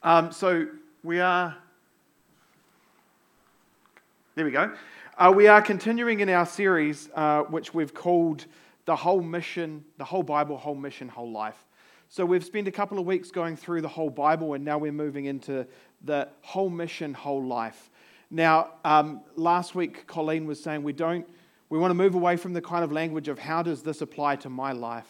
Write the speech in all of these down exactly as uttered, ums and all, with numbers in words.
Um, so we are, there we go. Uh, we are continuing in our series, uh, which we've called The Whole Mission, The Whole Bible, Whole Mission, Whole Life. So we've spent a couple of weeks going through the whole Bible, and now we're moving into the whole mission, whole life. Now, um, last week, Colleen was saying we don't, we want to move away from the kind of language of how does this apply to my life,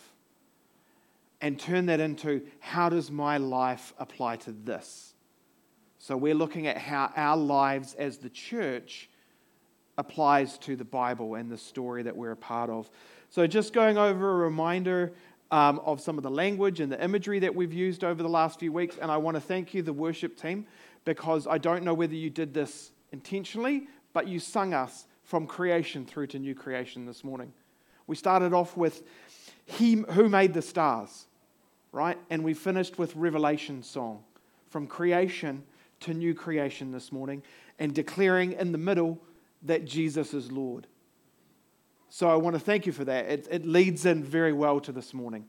and turn that into how does my life apply to this. So we're looking at how our lives as the church applies to the Bible and the story that we're a part of. So just going over a reminder um, of some of the language and the imagery that we've used over the last few weeks. And I want to thank you, the worship team, because I don't know whether you did this intentionally, but you sung us from creation through to new creation this morning. We started off with He Who Made the Stars, right? And we finished with Revelation song, from creation to new creation this morning, and declaring in the middle that Jesus is Lord. So I want to thank you for that. It, it leads in very well to this morning.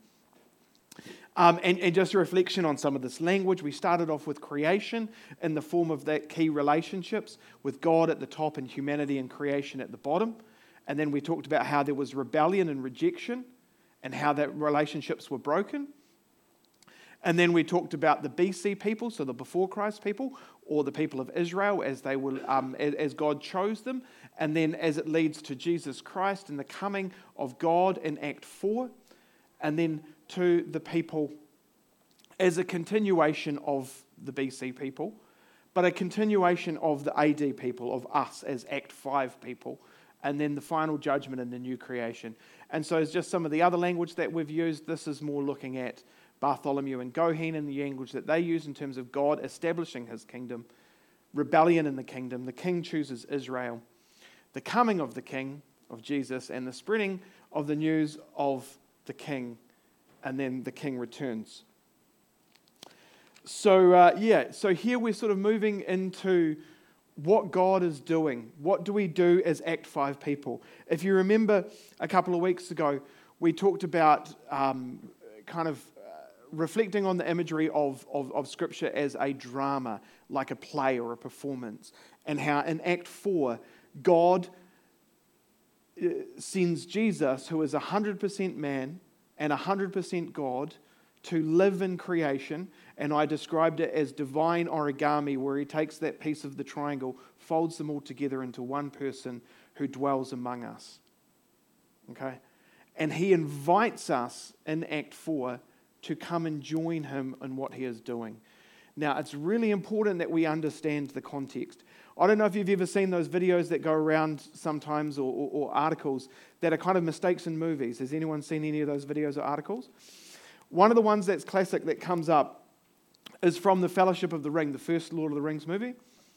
Um, and, and just a reflection on some of this language. We started off with creation in the form of that key relationships with God at the top and humanity and creation at the bottom. And then we talked about how there was rebellion and rejection and how that relationships were broken. And then we talked about the B C people, so the before Christ people, or the people of Israel as they were, um, as God chose them. And then as it leads to Jesus Christ and the coming of God in Act four. And then to the people as a continuation of the B C people, but a continuation of the A D people, of us as Act five people. And then the final judgment in the new creation. And so it's just some of the other language that we've used. This is more looking at Bartholomew and Goheen and the language that they use in terms of God establishing his kingdom, rebellion in the kingdom, the king chooses Israel, the coming of the king, of Jesus, and the spreading of the news of the king, and then the king returns. So, uh, yeah, so here we're sort of moving into what God is doing. What do we do as Act five people? If you remember a couple of weeks ago, we talked about um, kind of reflecting on the imagery of, of, of Scripture as a drama, like a play or a performance, and how in Act four, God sends Jesus, who is one hundred percent man and one hundred percent God, to live in creation, and I described it as divine origami, where he takes that piece of the triangle, folds them all together into one person who dwells among us. Okay? And he invites us in Act four to come and join him in what he is doing. Now, it's really important that we understand the context. I don't know if you've ever seen those videos that go around sometimes, or, or, or articles that are kind of mistakes in movies. Has anyone seen any of those videos or articles? One of the ones that's classic that comes up is from the Fellowship of the Ring, the first Lord of the Rings movie.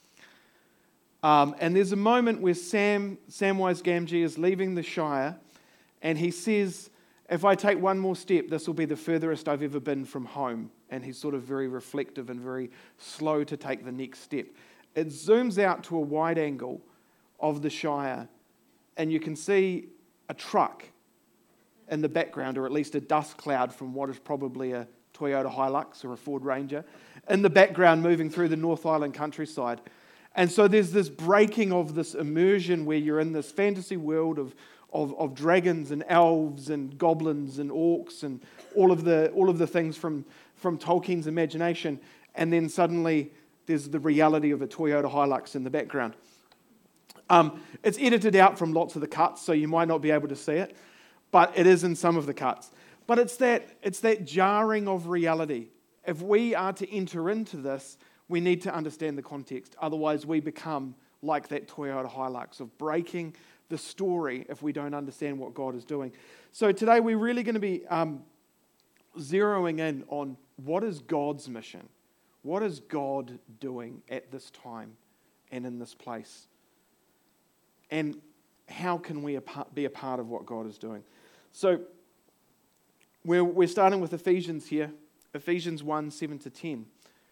Um, and there's a moment where Sam Samwise Gamgee is leaving the Shire, and he says, if I take one more step, this will be the furthest I've ever been from home. And he's sort of very reflective and very slow to take the next step. It zooms out to a wide angle of the Shire, and you can see a truck in the background, or at least a dust cloud from what is probably a Toyota Hilux or a Ford Ranger, in the background moving through the North Island countryside. And so there's this breaking of this immersion where you're in this fantasy world of Of, of dragons and elves and goblins and orcs and all of the all of the things from, from Tolkien's imagination, and then suddenly there's the reality of a Toyota Hilux in the background. Um, it's edited out from lots of the cuts, so you might not be able to see it, but it is in some of the cuts. But it's that it's that jarring of reality. If we are to enter into this, we need to understand the context. Otherwise, we become like that Toyota Hilux of breaking the story if we don't understand what God is doing. So today we're really going to be um, zeroing in on what is God's mission? What is God doing at this time and in this place? And how can we be a part of what God is doing? So we're, we're starting with Ephesians here, Ephesians one, seven to ten.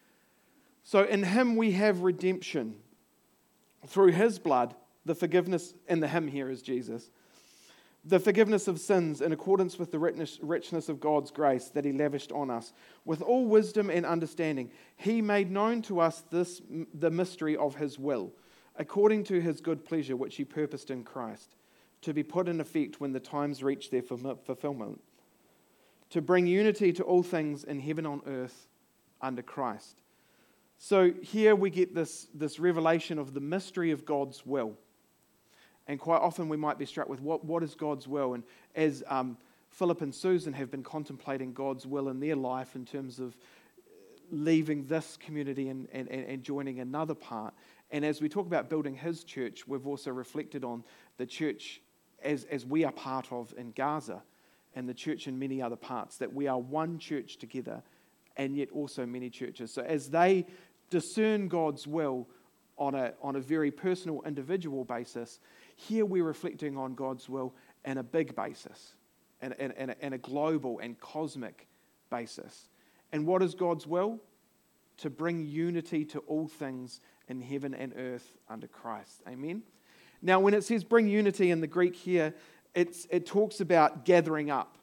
So in him we have redemption through his blood, the forgiveness, and the him here is Jesus, the forgiveness of sins in accordance with the richness of God's grace that he lavished on us. With all wisdom and understanding, he made known to us this the mystery of his will, according to his good pleasure, which he purposed in Christ, to be put in effect when the times reach their fulfillment, to bring unity to all things in heaven and on earth under Christ. So here we get this, this revelation of the mystery of God's will. And quite often we might be struck with what, what is God's will? And as um, Philip and Susan have been contemplating God's will in their life in terms of leaving this community and, and, and joining another part. And as we talk about building his church, we've also reflected on the church as, as we are part of in Gaza and the church in many other parts, that we are one church together and yet also many churches. So as they discern God's will on a, on a very personal, individual basis, here we're reflecting on God's will in a big basis, and, and, and, a, and a global and cosmic basis. And what is God's will? To bring unity to all things in heaven and earth under Christ. Amen? Now, when it says bring unity in the Greek here, it's, it talks about gathering up.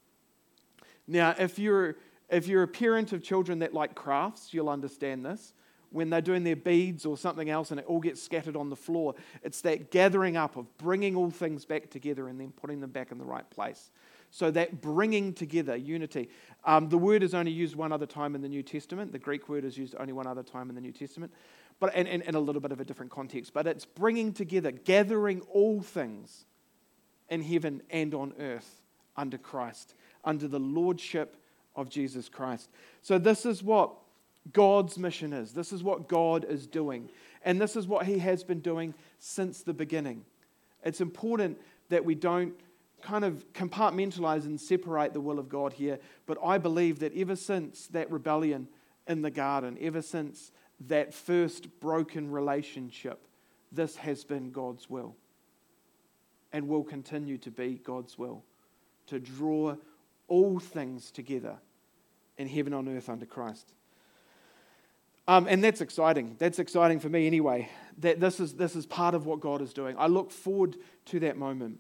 Now, if you're, if you're a parent of children that like crafts, you'll understand this. When they're doing their beads or something else and it all gets scattered on the floor, it's that gathering up of bringing all things back together and then putting them back in the right place. So that bringing together, unity. Um, the word is only used one other time in the New Testament. The Greek word is used only one other time in the New Testament, but in, in, in a little bit of a different context. But it's bringing together, gathering all things in heaven and on earth under Christ, under the lordship of Jesus Christ. So this is what God's mission is. This is what God is doing. And this is what he has been doing since the beginning. It's important that we don't kind of compartmentalize and separate the will of God here, but I believe that ever since that rebellion in the garden, ever since that first broken relationship, this has been God's will and will continue to be God's will, to draw all things together in heaven on earth under Christ. Um, and that's exciting. That's exciting for me anyway, that this is, this is part of what God is doing. I look forward to that moment.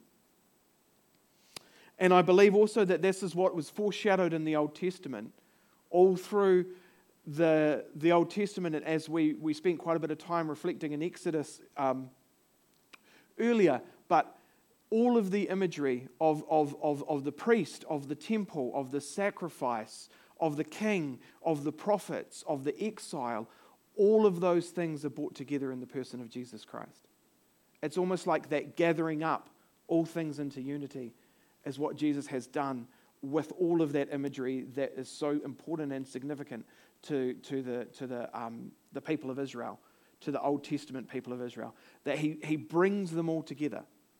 And I believe also that this is what was foreshadowed in the Old Testament, all through the, the Old Testament, and as we, we spent quite a bit of time reflecting in Exodus um, earlier, but all of the imagery of, of, of, of the priest, of the temple, of the sacrifice, of the king, of the prophets, of the exile, all of those things are brought together in the person of Jesus Christ. It's almost like that gathering up all things into unity is what Jesus has done with all of that imagery that is so important and significant to, to, the, to the, um, the people of Israel, to the Old Testament people of Israel, that he, he brings them all together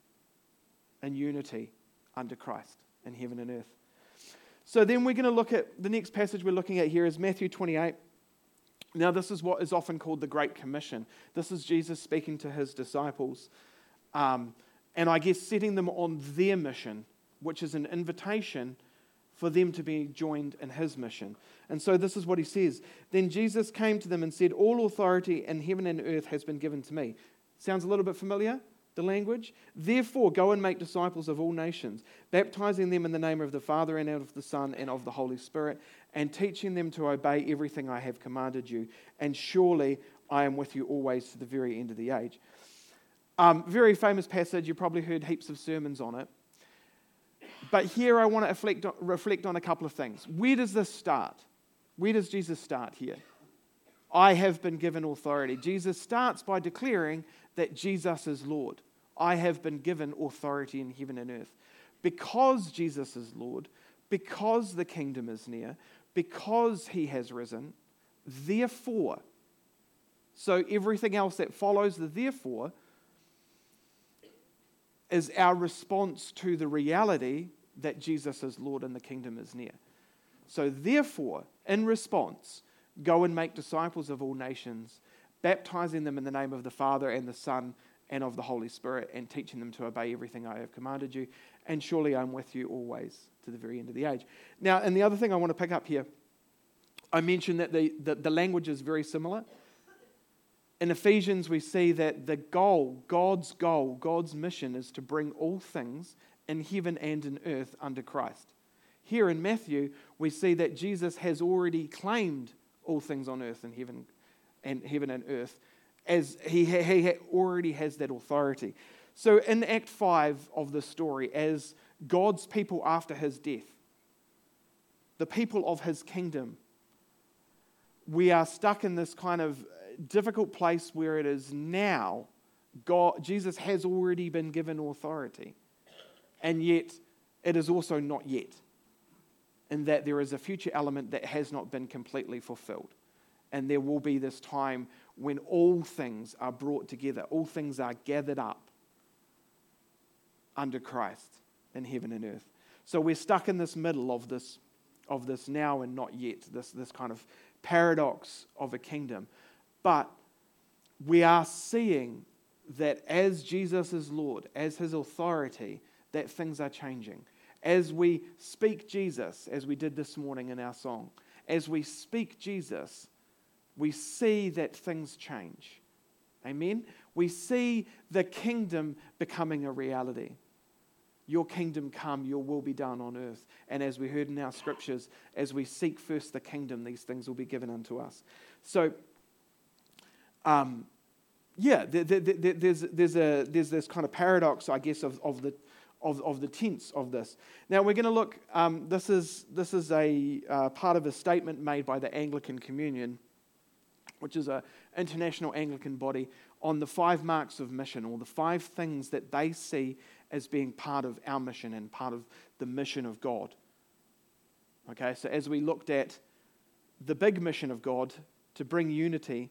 in unity under Christ in heaven and earth. So then we're going to look at, the next passage we're looking at here is Matthew twenty-eight. Now this is what is often called the Great Commission. This is Jesus speaking to his disciples, um, and I guess setting them on their mission, which is an invitation for them to be joined in his mission. And so this is what he says. Then Jesus came to them and said, all authority in heaven and earth has been given to me. Sounds a little bit familiar? The language. Therefore, go and make disciples of all nations, baptizing them in the name of the Father and of the Son and of the Holy Spirit, and teaching them to obey everything I have commanded you. And surely I am with you always to the very end of the age. Um, very famous passage. You probably heard heaps of sermons on it. But here I want to reflect on, reflect on a couple of things. Where does this start? Where does Jesus start here? I have been given authority. Jesus starts by declaring that Jesus is Lord. I have been given authority in heaven and earth. Because Jesus is Lord, because the kingdom is near, because he has risen, therefore. So everything else that follows the therefore is our response to the reality that Jesus is Lord and the kingdom is near. So therefore, in response, go and make disciples of all nations, baptizing them in the name of the Father and the Son and of the Holy Spirit, and teaching them to obey everything I have commanded you. And surely I'm with you always to the very end of the age. Now, and the other thing I want to pick up here, I mentioned that the, the, the language is very similar. In Ephesians, we see that the goal, God's goal, God's mission is to bring all things in heaven and in earth under Christ. Here in Matthew, we see that Jesus has already claimed all things on earth and heaven and heaven and earth, as he, ha- he ha- already has that authority. So in Act five of the story, as God's people after his death, the people of his kingdom, we are stuck in this kind of difficult place where it is now God, Jesus has already been given authority, and yet it is also not yet, in that there is a future element that has not been completely fulfilled. And there will be this time when all things are brought together, all things are gathered up under Christ in heaven and earth. So we're stuck in this middle of this, of this now and not yet, this, this kind of paradox of a kingdom. But we are seeing that as Jesus is Lord, as his authority, that things are changing. As we speak Jesus, as we did this morning in our song, as we speak Jesus, we see that things change. Amen? We see the kingdom becoming a reality. Your kingdom come, your will be done on earth. And as we heard in our scriptures, as we seek first the kingdom, these things will be given unto us. So, um, yeah, there, there, there, there's there's a there's this kind of paradox, I guess, of of the of, of the tense of this. Now we're going to look. Um, this is this is a uh, part of a statement made by the Anglican Communion, which is an international Anglican body, on the five marks of mission, or the five things that they see as being part of our mission and part of the mission of God. Okay, so as we looked at the big mission of God to bring unity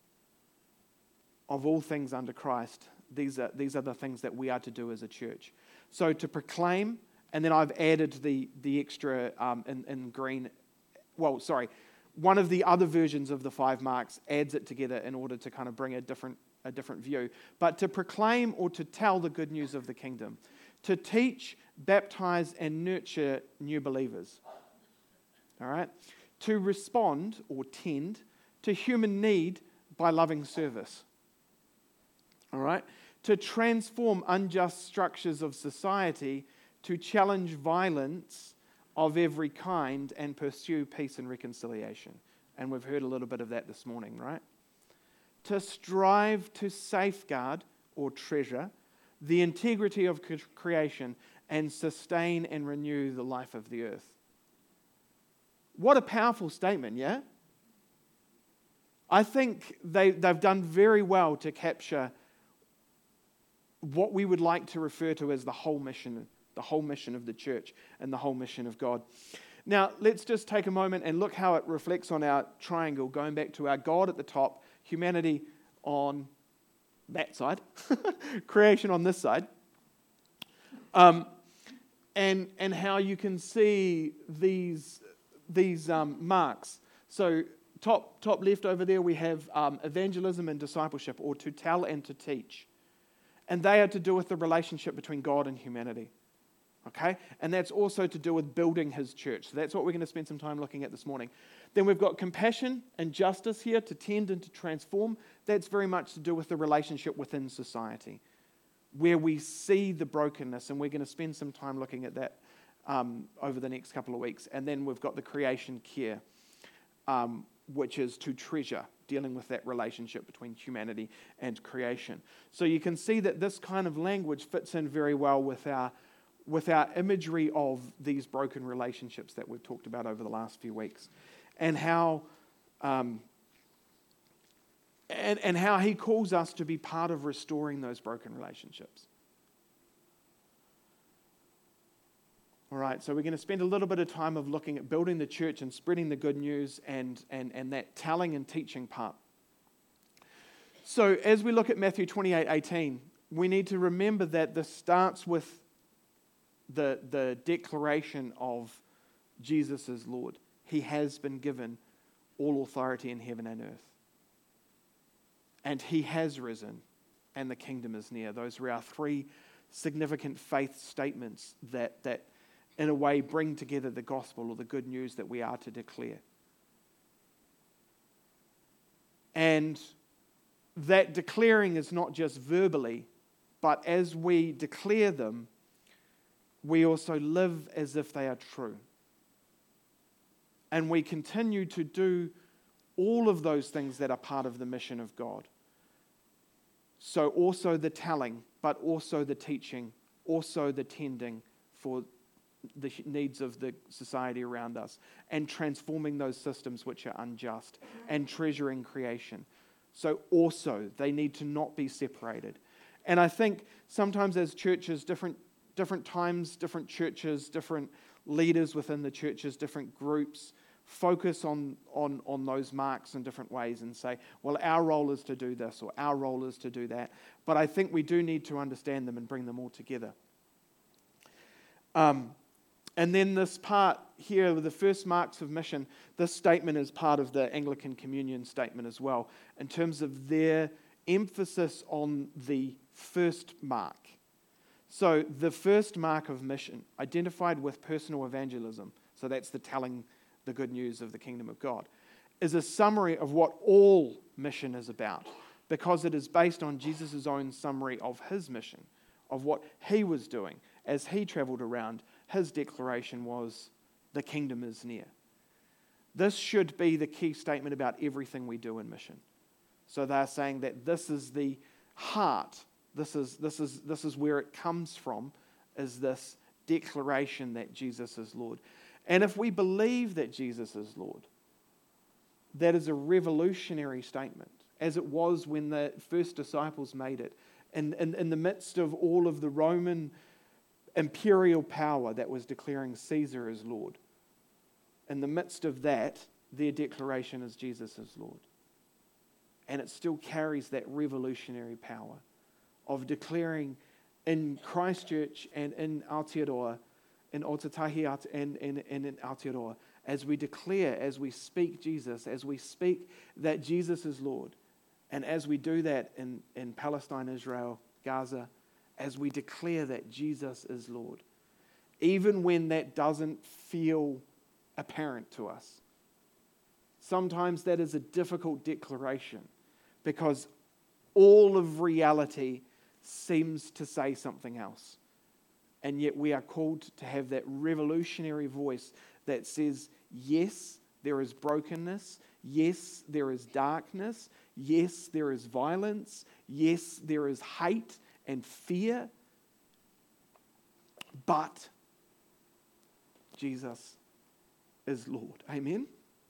of all things under Christ, these are these are the things that we are to do as a church. So to proclaim, and then I've added the the extra um, in, in green, well, sorry, one of the other versions of the five marks adds it together in order to kind of bring a different a different view. But to proclaim or to tell the good news of the kingdom, to teach, baptize, and nurture new believers. All right? To respond or tend to human need by loving service. All right? To transform unjust structures of society, to challenge violence of every kind and pursue peace and reconciliation. And we've heard a little bit of that this morning, right? To strive to safeguard or treasure the integrity of creation and sustain and renew the life of the earth. What a powerful statement, yeah? I think they, they've done very well to capture what we would like to refer to as the whole mission, the whole mission of the church and the whole mission of God. Now, let's just take a moment and look how it reflects on our triangle, going back to our God at the top, humanity on that side, creation on this side, um, and and how you can see these these um, marks. So top top left over there we have um, evangelism and discipleship, or to tell and to teach. And they are to do with the relationship between God and humanity. Okay? And that's also to do with building his church. So that's what we're going to spend some time looking at this morning. Then we've got compassion and justice here, to tend and to transform. That's very much to do with the relationship within society, where we see the brokenness, and we're going to spend some time looking at that um, over the next couple of weeks. And then we've got the creation care, um, which is to treasure, dealing with that relationship between humanity and creation. So you can see that this kind of language fits in very well with our with our imagery of these broken relationships that we've talked about over the last few weeks, and how um, and, and how he calls us to be part of restoring those broken relationships. All right, so we're going to spend a little bit of time of looking at building the church and spreading the good news and, and, and that telling and teaching part. So as we look at Matthew twenty-eight eighteen, we need to remember that this starts with the, the declaration of Jesus as Lord. He has been given all authority in heaven and earth. And he has risen, and the kingdom is near. Those are our three significant faith statements that that in a way bring together the gospel, or the good news that we are to declare. And that declaring is not just verbally, but as we declare them, we also live as if they are true. And we continue to do all of those things that are part of the mission of God. So also the telling, but also the teaching, also the tending for the needs of the society around us, and transforming those systems which are unjust, and treasuring creation. So also they need to not be separated. And I think sometimes as churches, different different times, different churches, different leaders within the churches, different groups focus on, on, on those marks in different ways and say, well, our role is to do this or our role is to do that. But I think we do need to understand them and bring them all together. Um, and then this part here, with the first marks of mission, this statement is part of the Anglican Communion statement as well, in terms of their emphasis on the first mark. So the first mark of mission, identified with personal evangelism, so that's the telling the good news of the kingdom of God, is a summary of what all mission is about, because it is based on Jesus' own summary of his mission, of what he was doing. As he traveled around, his declaration was, the kingdom is near. This should be the key statement about everything we do in mission. So they're saying that this is the heart, this is, this is, this is where it comes from, is this declaration that Jesus is Lord. And if we believe that Jesus is Lord, that is a revolutionary statement, as it was when the first disciples made it. In, in, in the midst of all of the Roman imperial power that was declaring Caesar as Lord, in the midst of that, their declaration is Jesus is Lord. And it still carries that revolutionary power of declaring in Christchurch and in Aotearoa, in Otatahi and, and, and in Aotearoa, as we declare, as we speak Jesus, as we speak that Jesus is Lord, and as we do that in, in Palestine, Israel, Gaza, as we declare that Jesus is Lord, even when that doesn't feel apparent to us. Sometimes that is a difficult declaration because all of reality seems to say something else. And yet we are called to have that revolutionary voice that says, yes, there is brokenness. Yes, there is darkness. Yes, there is violence. Yes, there is hate and fear. But Jesus is Lord. Amen?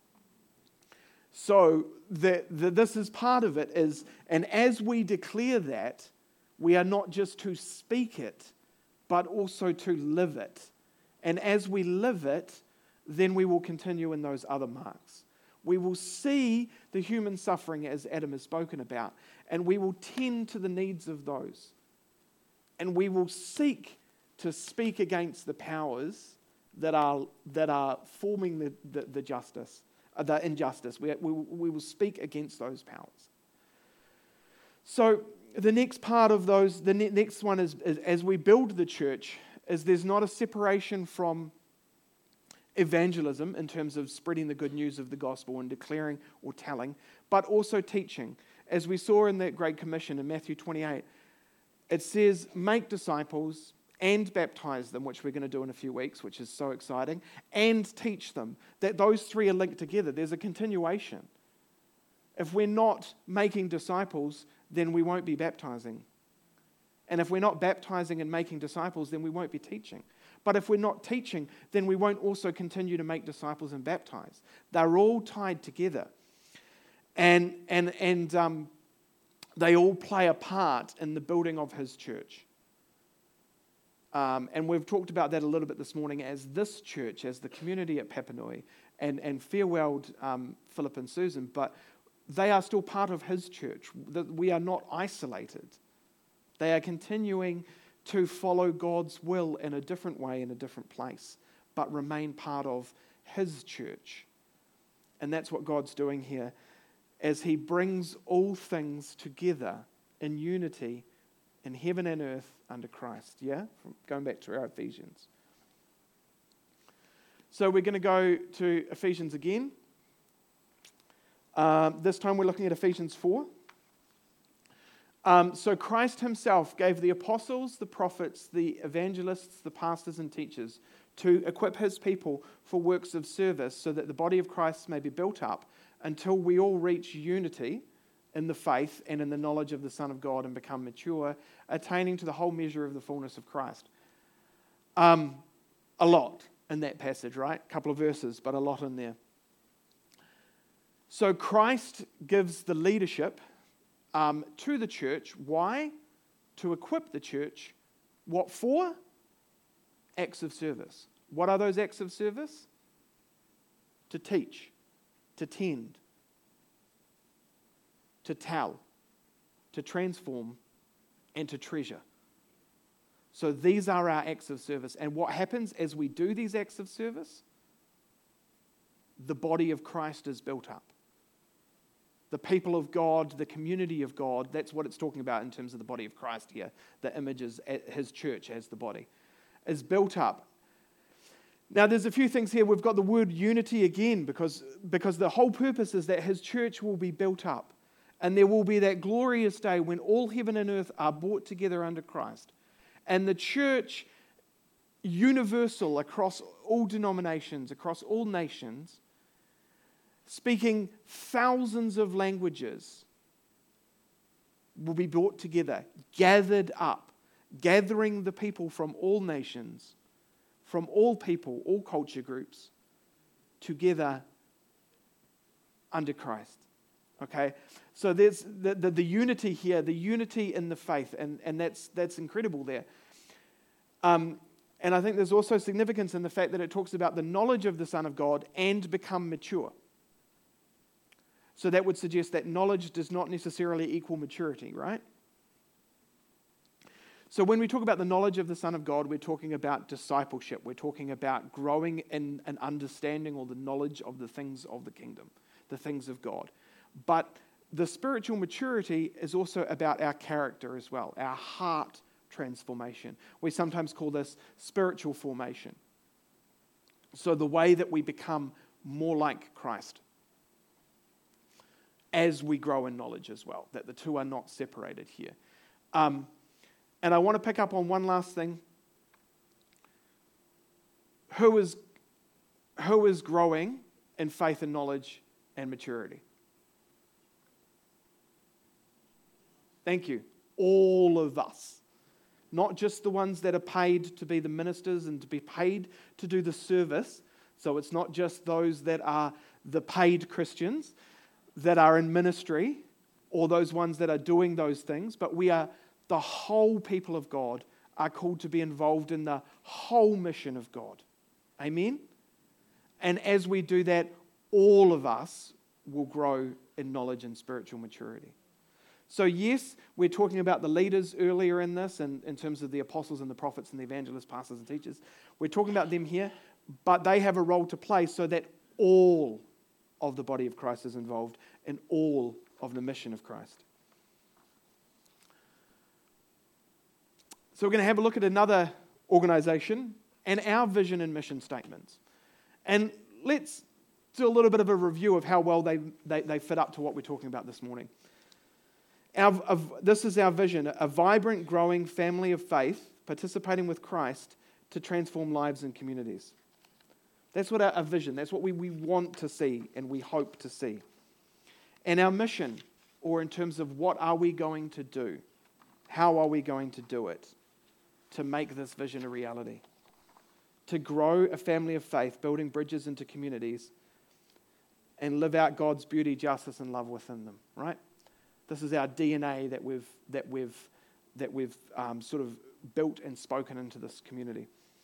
So the, the, this is part of it. Is, and as we declare that, we are not just to speak it, but also to live it. And as we live it, then we will continue in those other marks. We will see the human suffering as Adam has spoken about, and we will tend to the needs of those. And we will seek to speak against the powers that are that are forming the, the, the justice, uh, the injustice. We, we, we will speak against those powers. So the next part of those, the ne- next one is, is as we build the church, is there's not a separation from evangelism in terms of spreading the good news of the gospel and declaring or telling, but also teaching. As we saw in that Great Commission in Matthew twenty-eight, it says, make disciples and baptize them, which we're going to do in a few weeks, which is so exciting, and teach them. That those three are linked together. There's a continuation. If we're not making disciples, then we won't be baptizing. And if we're not baptizing and making disciples, then we won't be teaching. But if we're not teaching, then we won't also continue to make disciples and baptize. They're all tied together. And, and, and um, they all play a part in the building of his church. Um, and we've talked about that a little bit this morning as this church, as the community at Papanui, and, and farewelled um, Philip and Susan, but they are still part of his church. We are not isolated. They are continuing to follow God's will in a different way, in a different place, but remain part of his church. And that's what God's doing here as he brings all things together in unity in heaven and earth under Christ. Yeah? From going back to our Ephesians. So we're going to go to Ephesians again. Um, this time we're looking at Ephesians four. Um, so Christ himself gave the apostles, the prophets, the evangelists, the pastors and teachers to equip his people for works of service so that the body of Christ may be built up until we all reach unity in the faith and in the knowledge of the Son of God and become mature, attaining to the whole measure of the fullness of Christ. Um, a lot in that passage, right? A couple of verses, but a lot in there. So Christ gives the leadership um, to the church. Why? To equip the church. What for? Acts of service. What are those acts of service? To teach, to tend, to tell, to transform, and to treasure. So these are our acts of service. And what happens as we do these acts of service? The body of Christ is built up. The people of God, the community of God, that's what it's talking about in terms of the body of Christ here. The image is his church as the body, is built up. Now there's a few things here. We've got the word unity again because, because the whole purpose is that his church will be built up. And there will be that glorious day when all heaven and earth are brought together under Christ. And the church, universal across all denominations, across all nations, speaking thousands of languages, will be brought together, gathered up, gathering the people from all nations, from all people, all culture groups, together under Christ. Okay? So there's the, the, the unity here, the unity in the faith, and, and that's that's incredible there. Um, and I think there's also significance in the fact that it talks about the knowledge of the Son of God and become mature. So that would suggest that knowledge does not necessarily equal maturity, right? So when we talk about the knowledge of the Son of God, we're talking about discipleship. We're talking about growing in an understanding or the knowledge of the things of the kingdom, the things of God. But the spiritual maturity is also about our character as well, our heart transformation. We sometimes call this spiritual formation. So the way that we become more like Christ as we grow in knowledge as well, that the two are not separated here. Um, and I want to pick up on one last thing. Who is, who is growing in faith and knowledge and maturity? Thank you. All of us. Not just the ones that are paid to be the ministers and to be paid to do the service. So it's not just those that are the paid Christians that are in ministry or those ones that are doing those things, but we are, the whole people of God are called to be involved in the whole mission of God. Amen? And as we do that, all of us will grow in knowledge and spiritual maturity. So yes, we're talking about the leaders earlier in this, and in terms of the apostles and the prophets and the evangelists, pastors and teachers. We're talking about them here, but they have a role to play so that all of the body of Christ is involved in all of the mission of Christ. So we're going to have a look at another organization and our vision and mission statements. And let's do a little bit of a review of how well they, they, they fit up to what we're talking about this morning. Our, of, this is our vision, a vibrant, growing family of faith participating with Christ to transform lives and communities. That's what our, our vision, that's what we, we want to see and we hope to see. And our mission, or in terms of what are we going to do? How are we going to do it to make this vision a reality? To grow a family of faith, building bridges into communities and live out God's beauty, justice, and love within them, right? This is our D N A that we've that we've that we've um, sort of built and spoken into this community.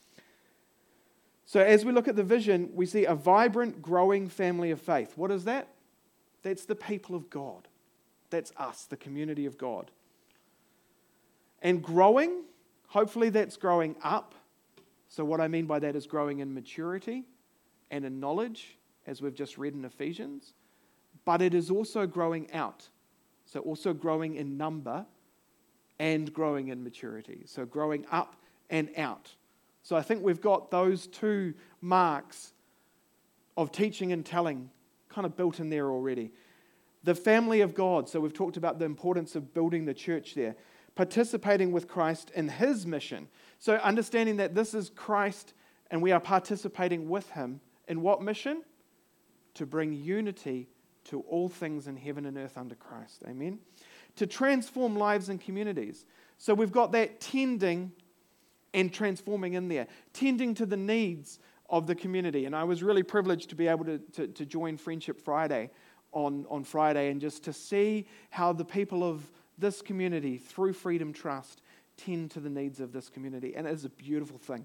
So as we look at the vision, we see a vibrant, growing family of faith. What is that? That's the people of God. That's us, the community of God. And growing, hopefully that's growing up. So what I mean by that is growing in maturity and in knowledge, as we've just read in Ephesians. But it is also growing out. So also growing in number and growing in maturity. So growing up and out. So I think we've got those two marks of teaching and telling kind of built in there already. The family of God. So we've talked about the importance of building the church there. Participating with Christ in his mission. So understanding that this is Christ and we are participating with him in what mission? To bring unity to all things in heaven and earth under Christ. Amen? To transform lives and communities. So we've got that tending and transforming in there. Tending to the needs of the community. And I was really privileged to be able to, to, to join Friendship Friday on, on Friday and just to see how the people of this community, through Freedom Trust, tend to the needs of this community. And it is a beautiful thing.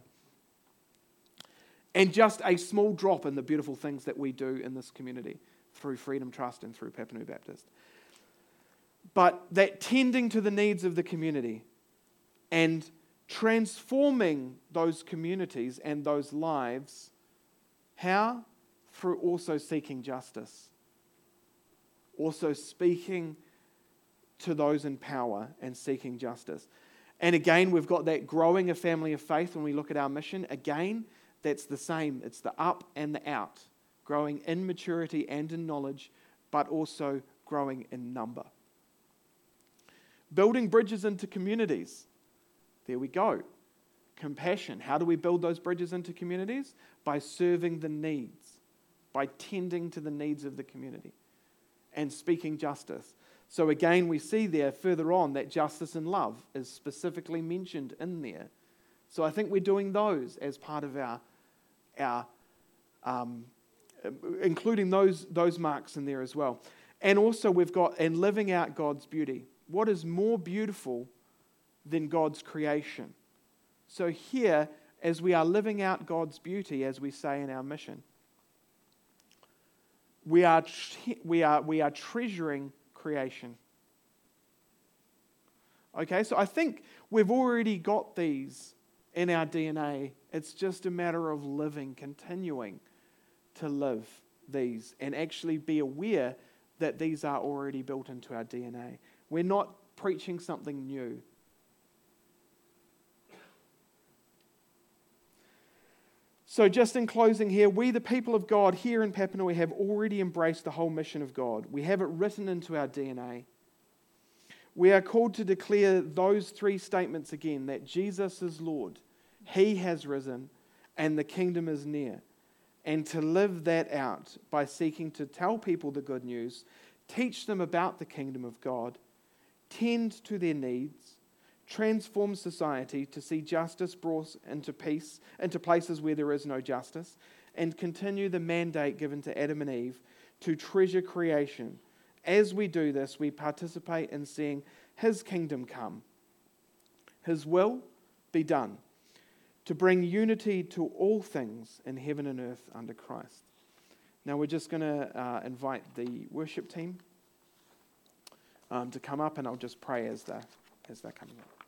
And just a small drop in the beautiful things that we do in this community through Freedom Trust and through Papanui Baptist. But that tending to the needs of the community and transforming those communities and those lives, how? Through also seeking justice. Also speaking to those in power and seeking justice. And again, we've got that growing a family of faith when we look at our mission. Again, that's the same. It's the up and the out. Growing in maturity and in knowledge, but also growing in number. Building bridges into communities. There we go. Compassion. How do we build those bridges into communities? By serving the needs. By tending to the needs of the community. And speaking justice. So again, we see there further on that justice and love is specifically mentioned in there. So I think we're doing those as part of our, our um, including those, those marks in there as well. And also we've got, and living out God's beauty. What is more beautiful than God's creation? So here, as we are living out God's beauty, as we say in our mission, we are tre- we are we are treasuring creation. Okay, so I think we've already got these in our D N A. It's just a matter of living, continuing to live these and actually be aware that these are already built into our D N A. We're not preaching something new. So just in closing here, we the people of God here in Papanui have already embraced the whole mission of God. We have it written into our D N A. We are called to declare those three statements again, that Jesus is Lord, He has risen, and the kingdom is near. And to live that out by seeking to tell people the good news, teach them about the kingdom of God, tend to their needs, transform society to see justice brought into peace, into places where there is no justice, and continue the mandate given to Adam and Eve to treasure creation. As we do this, we participate in seeing His kingdom come, His will be done, to bring unity to all things in heaven and earth under Christ. Now we're just going to uh, invite the worship team um, to come up, and I'll just pray as they're, as they're coming up.